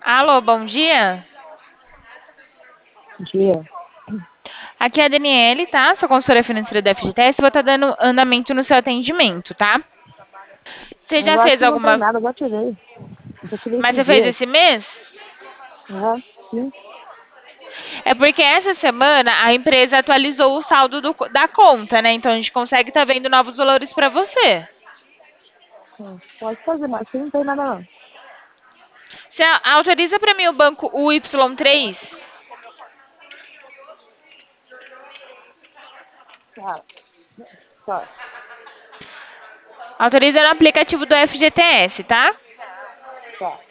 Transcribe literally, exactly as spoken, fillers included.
Alô, bom dia. Dia. Aqui é a Daniele, tá? Sou consultora financeira da F G T S. Vou estar dando andamento no seu atendimento, tá? Você Mas já eu acho fez que não tem alguma. nada, eu já tirei. Eu já tirei Mas esses você fez dias. esse mês? Aham, sim. É porque essa semana a empresa atualizou o saldo do- da conta, né? Então a gente consegue estar vendo novos valores para você. Sim. Pode fazer, mas aqui não tem nada não. Você a- autoriza para mim o banco U Y três? Tá, tá, Autoriza no aplicativo do F G T S, tá? tá.